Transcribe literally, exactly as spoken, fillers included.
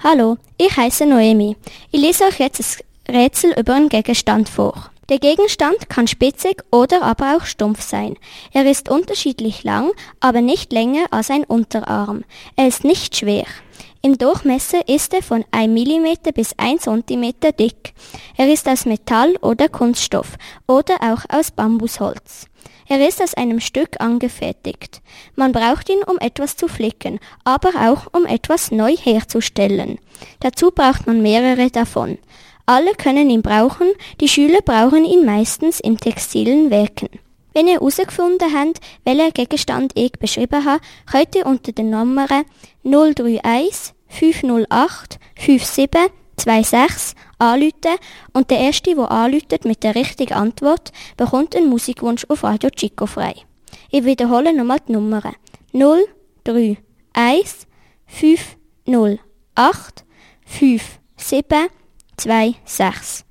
Hallo, ich heiße Noemi. Ich lese euch jetzt ein Rätsel über einen Gegenstand vor. Der Gegenstand kann spitzig oder aber auch stumpf sein. Er ist unterschiedlich lang, aber nicht länger als ein Unterarm. Er ist nicht schwer. Im Durchmesser ist er von einem Millimeter bis ein Zentimeter dick. Er ist aus Metall oder Kunststoff oder auch aus Bambusholz. Er ist aus einem Stück angefertigt. Man braucht ihn, um etwas zu flicken, aber auch um etwas neu herzustellen. Dazu braucht man mehrere davon. Alle können ihn brauchen, die Schüler brauchen ihn meistens in textilen Werken. Wenn ihr herausgefunden habt, welcher Gegenstand ich beschrieben habe, könnt ihr unter der Nummer null drei eins fünf null acht fünf sieben zwei sechs anrufen und der Erste, der anruft mit der richtigen Antwort, bekommt einen Musikwunsch auf Radio Chico frei. Ich wiederhole nochmal die Nummer null drei eins fünf null acht fünf sieben zwei sechs.